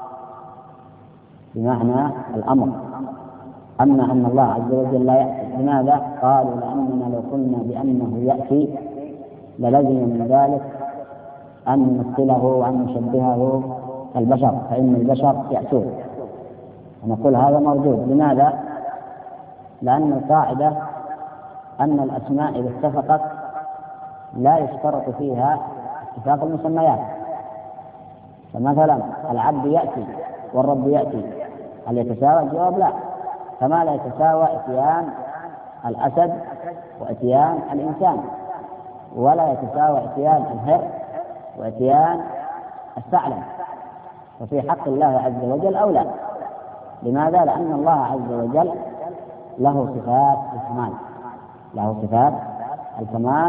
بمعنى الأمر. أما أن الله عز وجل لا يأتي، لماذا؟ قالوا: لأننا لو قلنا بأنه يأتي للزم من ذلك أن نمثله وأن نشبهه كالبشر، فإن البشر يأتون، ونقول هذا موجود. لماذا؟ لأن القاعدة أن الأسماء إذا اتفقت لا يشترط فيها اتفاق المسميات. فمثلا العبد يأتي والرب يأتي، هل يتساوى؟ الجواب لا، كما لا يتساوى اتيان الأسد واتيان الإنسان، ولا يتساوى اتيان الهر واتيان الثعلب. وفي حق الله عز وجل أولى. لماذا؟ لأن الله عز وجل له صفات الكمال، له صفات الكمال.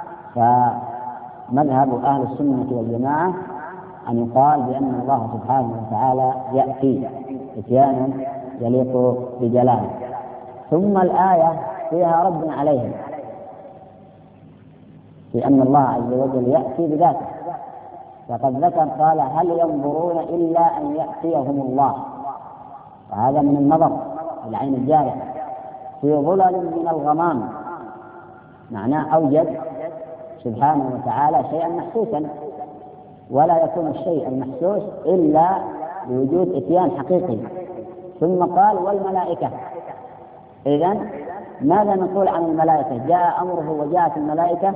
فمذهب أهل السنة والجماعة أن يقال بأن الله سبحانه وتعالى يأتي إتيانا يليق بجلاله. ثم الآية فيها رد عليهم في أن الله عز وجل يأتي بذاته، فقد ذكر قال: هل ينظرون إلا أن يأتيهم الله، وهذا من النظر العين الجارحة، في ظلل من الغمام، معناه أوجد سبحانه وتعالى شيئا محسوسا، ولا يكون الشيء المحسوس إلا بوجود إتيان حقيقي. ثم قال: والملائكة. إذن ماذا نقول عن الملائكة؟ جاء أمره وجاءت الملائكة؟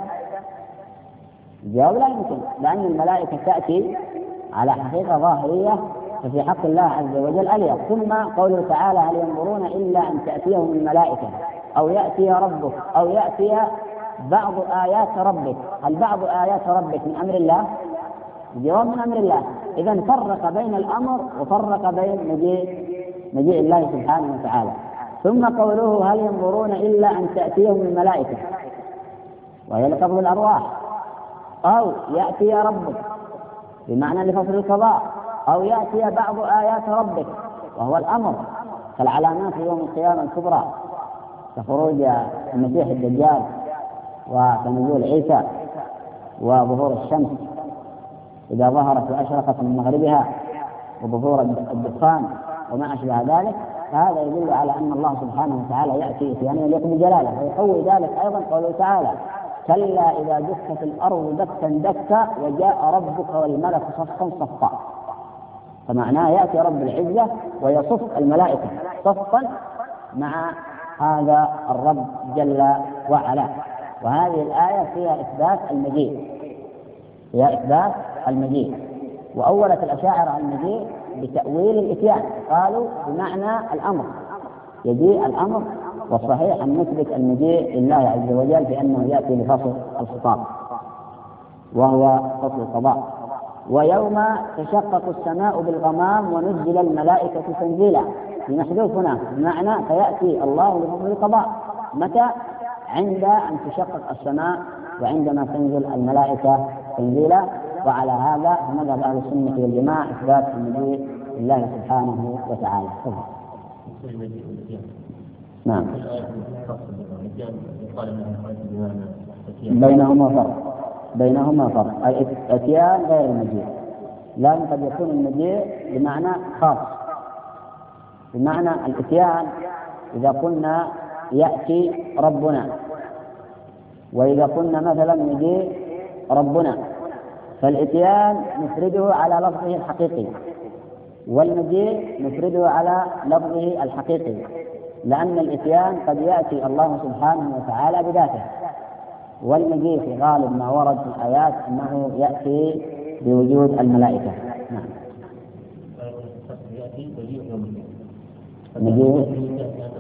الجواب لا يمكن، لأن الملائكة تأتي على حقيقة ظاهرية، ففي حق الله عز وجل أليق. ثم قوله تعالى: هل ينظرون إلا أن تأتيهم الملائكة أو يأتي ربك أو يأتي بعض آيات ربك. هل بعض آيات ربك من أمر الله؟ الجواب من أمر الله. إذن فرق بين الأمر وفرق بين مجيء الله سبحانه وتعالى. ثم قوله: هل ينظرون إلا أن تأتيهم الملائكة، وهي لقبض الأرواح، أو يأتي ربك بمعنى لفصل القضاء، أو يأتي بعض آيات ربك وهو الأمر، كالعلامات يوم القيامة الكبرى، كخروج المسيح الدجال وكنزول عيسى وظهور الشمس إذا ظهرت وأشرقت من مغربها، وظهور الدخان وما أشبه ذلك. فهذا يدل على أن الله سبحانه وتعالى يأتي إتيانا يليق بجلاله. ويقوي ذلك أيضا قوله تعالى: كلا إذا دكت الأرض دكا دكا وجاء ربك والملك صفا صفا. فمعناه يأتي رب العزة ويصف الملائكة صفا مع هذا الرب جل وعلا. وهذه الآية فيها إثبات المجيء، فيها إثبات المجيء. وأولت الأشاعرة المجيء بتأويل الإتيان، قالوا بمعنى الأمر، يجيء الأمر. والصحيح أن نثبت المجيء لله عز وجل بأنه يأتي لفصل الخطاب وهو فصل القضاء. ويوم تشقق السماء بالغمام ونزل الملائكة تنزيلا، المحذوف هنا بمعنى فيأتي الله لفصل القضاء. متى؟ عند أن تشقق السماء وعندما تنزل الملائكة تنزيلا. وعلى هذا مذهب أهل السنة والجماعة إثبات المجيء لله سبحانه وتعالى. نعم. بينهما فرق. الاتيان غير المجيء، لأن قد يكون المجيء بمعنى خاص، بمعنى الاتيان إذا قلنا يأتي ربنا وإذا قلنا مثلا مجيء ربنا، فالإتيان نفرده على لفظه الحقيقي، والمجيء نفرده على لفظه الحقيقي، لأن الإتيان قد يأتي الله سبحانه وتعالى بذاته، والمجيء في غالب ما ورد في الآيات أنه يأتي بوجود الملائكة. نعم. المجيء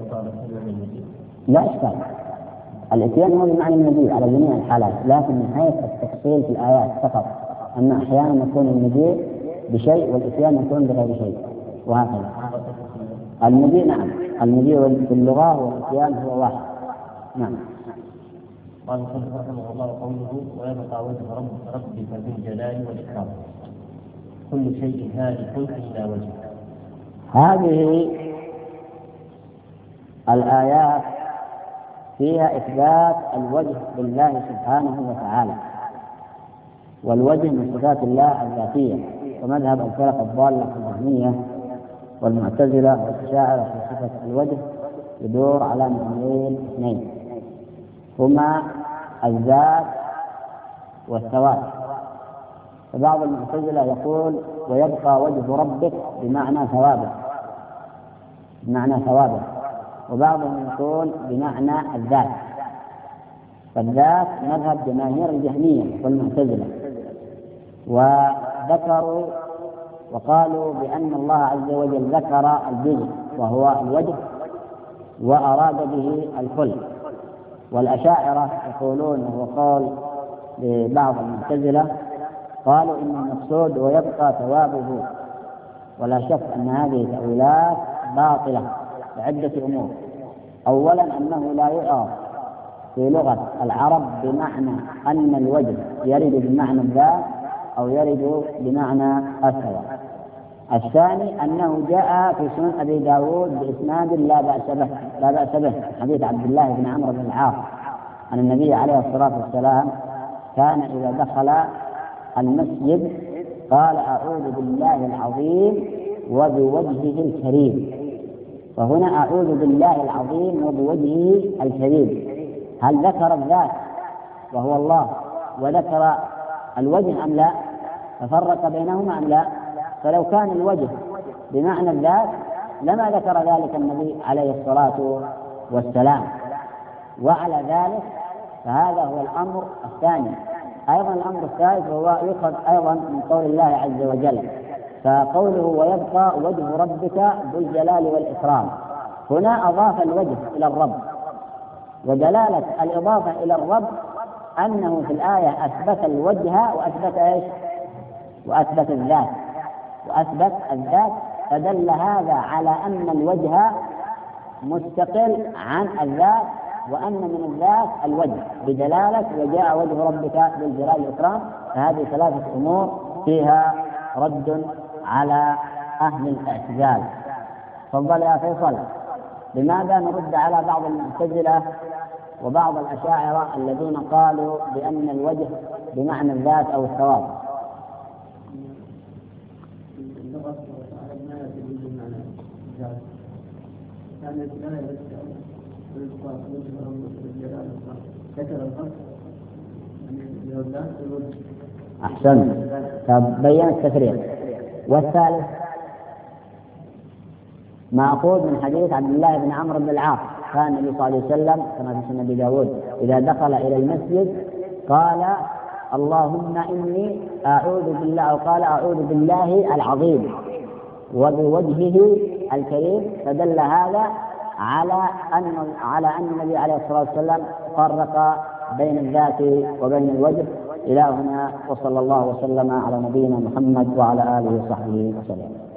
لا إشكال، الإتيان هو بمعنى المجيء على جميع الحالات، لكن من حيث التفصيل في الآيات فقط، أن أحيانا يكون المجيء بشيء والإتيان يكون بغير شيء، وهكذا. المجيء نعم، المجيء في اللغة والإتيان هو واحد. نعم. قال المصنف رحمه الله قوله ويبقى وجه ربك ذو الجلال والإكرام كل شيء هالك إلا وجهه. هذه الآيات فيها إثبات الوجه لله سبحانه وتعالى، والوجه من صفات الله الذاتية، ومذهب الفرق الضالة الجهمية والمعتزلة والأشاعرة في صفة الوجه يدور على معنيين اثنين، هما الذات والثواب. فبعض المعتزلة يقول ويبقى وجه ربك بمعنى ثوابه، وبعضهم يقول بمعنى الذات. فالذات مذهب جماهير الجهمية والمعتزلة، وذكروا وقالوا بأن الله عز وجل ذكر الجزء وهو الوجه وأراد به الكل. والأشاعرة يقولون وهو قول لبعض المعتزلة قالوا إن المقصود ويبقى ثوابه. ولا شك أن هذه تأويلات باطلة بعدة أمور. أولا أنه لا يعرف في لغة العرب بمعنى أن الوجه يرد بمعنى الذات أو يرد بمعنى الثواب. الثاني أنه جاء في سنن أبي داود بإسناد لا بأس به حديث عبد الله بن عمرو بن العاص أن النبي عليه الصلاة والسلام كان إذا دخل المسجد قال أعوذ بالله العظيم وبوجهه الكريم. فهنا أعوذ بالله العظيم وبوجهه الكريم، هل ذكر الذات وهو الله وذكر الوجه أم لا؟ ففرق بينهما أم لا؟ فلو كان الوجه بمعنى الذات لما ذكر ذلك النبي عليه الصلاة والسلام. وعلى ذلك فهذا هو الأمر الثاني. أيضا الأمر الثالث هو يؤخذ أيضا من قول الله عز وجل، فقوله ويبقى وجه ربك ذو الجلال والإكرام، هنا أضاف الوجه إلى الرب، ودلالة الإضافة إلى الرب أنه في الآية أثبت الوجه وأثبت إيش؟ وأثبت الذات، فدل هذا على أن الوجه مستقل عن الذات، وأن من الذات الوجه بدلالة وجاء وجه ربك بالجلال والإكرام. فهذه ثلاثة أمور فيها رد على أهل الاعتزال. تفضل يا فيصل. لماذا نرد على بعض المعتزلة وبعض الأشاعرة الذين قالوا بأن الوجه بمعنى الذات أو الثواب؟ أحسنت، تبين التفريق. والثالث مأخوذ من حديث عبد الله بن عمرو بن العاص، كان النبي صلى الله عليه وسلم كما في سنن أبي داود إذا دخل إلى المسجد قال اللهم إني أعوذ بالله، أو قال أعوذ بالله العظيم وبوجهه الكريم، فدل هذا على أن النبي عليه الصلاة والسلام فرق بين الذات وبين الوجه. إلى هنا، وصلى الله وسلم على نبينا محمد وعلى آله وصحبه وسلم.